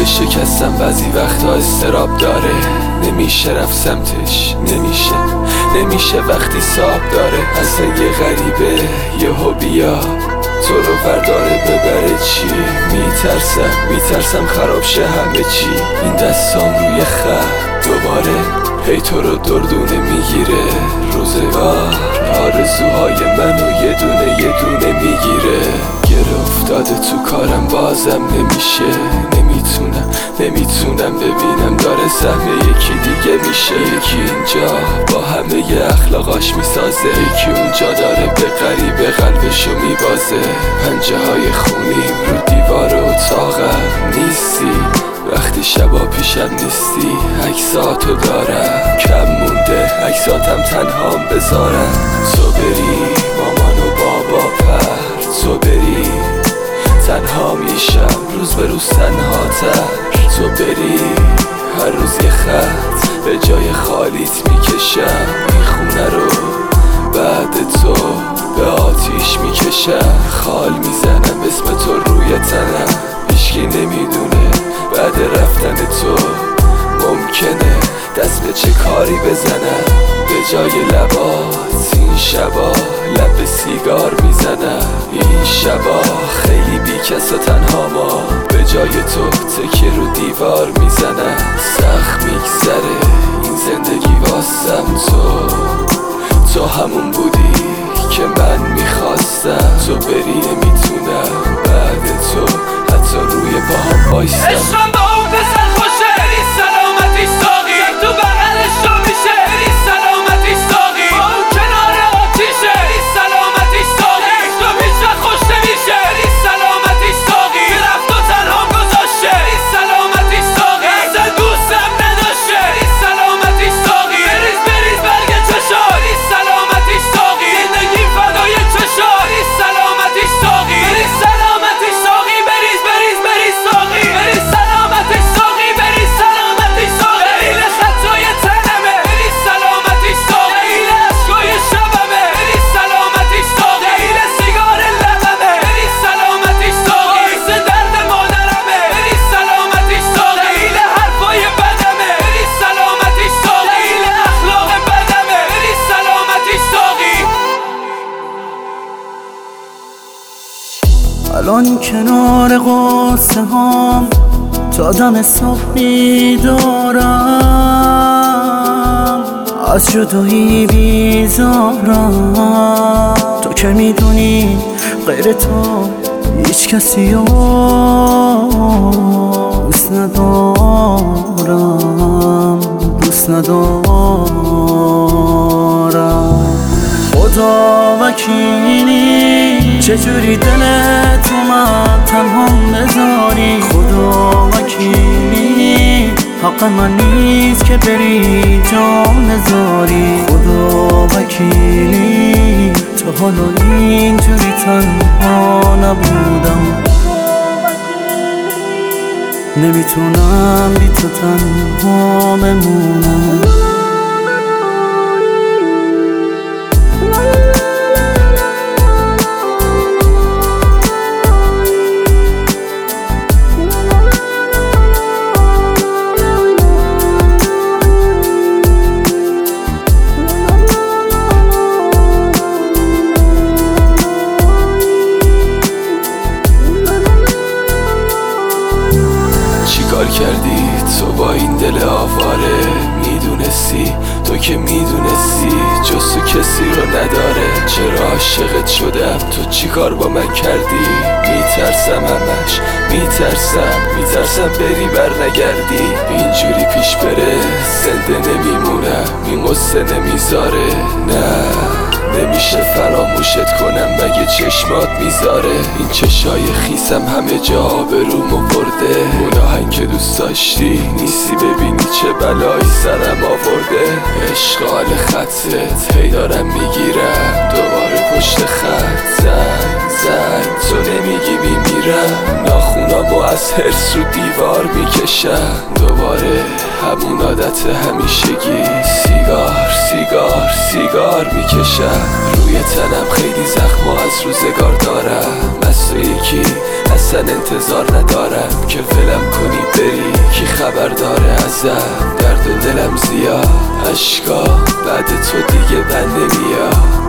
دل شکستم بعضی وقتا استراب داره، نمیشه رفت سمتش، نمیشه وقتی ساب داره. اصلا یه غریبه یهو بیا تو رو برداره ببره چی؟ میترسم خراب شه همه چی. این دستام روی خط دوباره هی تو رو دردونه میگیره. روزگار آرزوهای منو یه دونه میگیره. گره افتاده تو کارم بازم نمیشه. نمیتونم ببینم داره سهم یکی دیگه میشه. یکی اینجا با همه اخلاقاش میسازه، یکی اونجا داره به غریبه قلبشو میبازه. پنجه های خونیم رو دیوار اتاقم نیستی، وقتی شبا پیشم نیستی عکساتو دارم. کم مونده عکساتم تنهام بذارم. تو بری مامان و بابا پر، تو بری تنها میشم روز به روز تنهاتر. تو بری هر روز یه خط به جای خالیت میکشم. این خونه رو بعد تو به آتیش میکشم. خال میزنم اسم تو روی تنم، هیچکی نمیدونه بعد رفتن تو ممکنه دست به چه کاری بزنم. به جای لبات این شبا لب سیگار میزنم. این شبا خیلی بی کس و تنها ما به جای تو تکیه رو دیوار میزنم. سخت میگذره این زندگی واسم، تو همون بودی که من میخواستم. تو بری نمیتونم بعد تو حتی روی پاهم بایستم. عشقم با اون پسر خوشه، بری سلامتیش ساقی تو بغلش رو میشه. بری سلامتیش ساقی با اون کنار آتیشه. بری سلامتیش ساقی تو بیچ و خوش نمیشه. بری سلامتیش ساقی رفت و تنها گذاشته. بری سلامتیش ساقی اصلا دوستم نداشته. بری سلامتیش ساقی بریز برگ چشا. بری سلامتیش ساقی زندگی فدای چشا. بری سلامتیش ساقی بری سلامتیش ساقی بریز ساقی. بری سلامتیش ساقی بری سلامتیش ساقی. بری خطای تنمه. بری سلامتیش ساقی بری عشقای شبمه. بری سلامتیش ساقی بری سیگار لبمه. بری سلامتیش ساقی باعث درد مادرمه. بری سلامتیش ساقی بری حرفای بدمه. بری سلامتیش ساقی بری اخلاق بدمه. بری سلامتیش ساقی. الان کنار قصه هام تا دم صبح میدارم، از جدایی بیزارم. تو که میدونی غیر تو هیچ کسی رو دوست ندارم. خدا وکیلی چجوری دلت اومد تنها بذاری. خدا وکیلی حق من نیست که بری جام نذاری. خدا وکیلی تو حالا اینجوری تنها نبودم. نمیتونم بی تو تنها بمونم. چیکار کردی تو با این دل آواره؟ میدونستی تو که میدونستی جز تو کسی رو نداره. چرا عاشقت شدم تو چیکار با من کردی؟ میترسم همش میترسم بری بر نگردی. اینجوری پیش بره زنده نمیمونم، این قصه نمیذاره. نه نمیشه فراموشت کنم مگه چشمات میذاره. این چشای خیسم همه جا آبرومو برده. اون آهنگ که دوست داشتی نیستی ببینی چه بلایی سرم آورده. عشق حال خطت هی دارم میگیرم دوباره پشت خط. زنگ تو نمیگی میمیرم. ناخونامو زخمو از حرص رو دیوار میکشم. دوباره همون عادت همیشگی، سیگار میکشم. روی تنم خیلی زخمو از روزگار دارم. از تو یکی اصلا انتظار ندارم که ولم کنی بری. کی خبر داره ازم؟ درد و دلم زیاد، عشقا بعد تو دیگه بند نمیاد.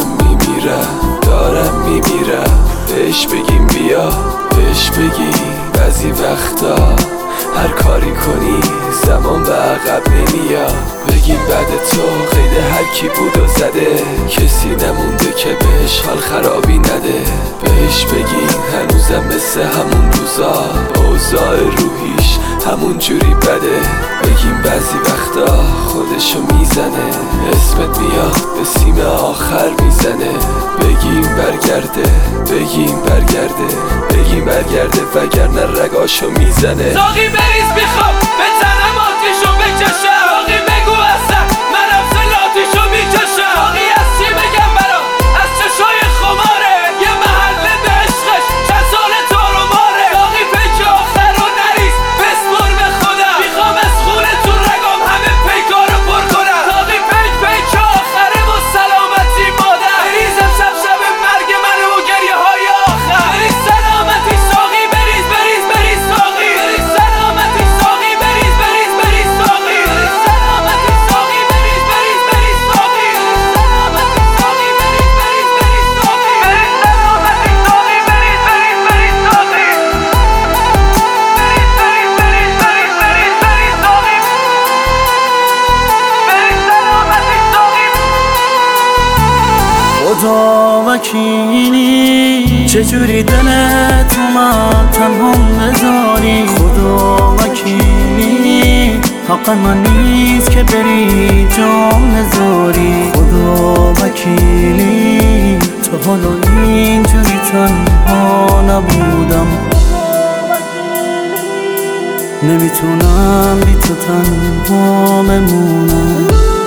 دارم میمیرم. بهش بگیم بیا، بهش بگیم بعضی وقتا هر کاری کنی زمان به عقب نمیاد. بگیم بعد تو قید هر کی بود و زده، کسی نمونده که بهش حال خرابی نده. بهش بگیم هنوزم مثل همون روزا، اوضاع روحیش همون جوری بده. بگیم بعضی وقتا خودشو میزنه، اسمت میاد به سیم آخر میزنه. بگیم برگرده وگرنه رگاشو میزنه. ساقی بریز میخوام به تنم آتیشو بکشم. ساقی بگو اصلا من افضلاتیشو میکشم. ساقی از چی بگم برام؟ از چشای خماره، یه محله به عشقش چند سال تارو ماره. ساقی پیک آخر رو نریز بسپر به خودم، میخوام از خونه تو رگام همه پیکارو پر کنم. ساقی پیک آخره و سلامتی مادر، بریزم شب مرگ منو و گریه های آخر. بریز سلامتی ساقی، بریز ساقی. بریز سلامتی ساقی، بریز ساقی. بریز سلامتی ساقی، بریز ساقی. سلامتی ساقی، بریز ساقی. بریز سلامتی ساقی، بریز ساقی. بریز ساقی. بریز سلامتی ساقی. خدا وکیلی چجوری دلت اومد تنها بذاری. خدا وکیلی حق من نیست که بری جام نذاری. خدا وکیلی تا حالا اینجوری تنها نبودم. نمیتونم بی تو تنها بمونم.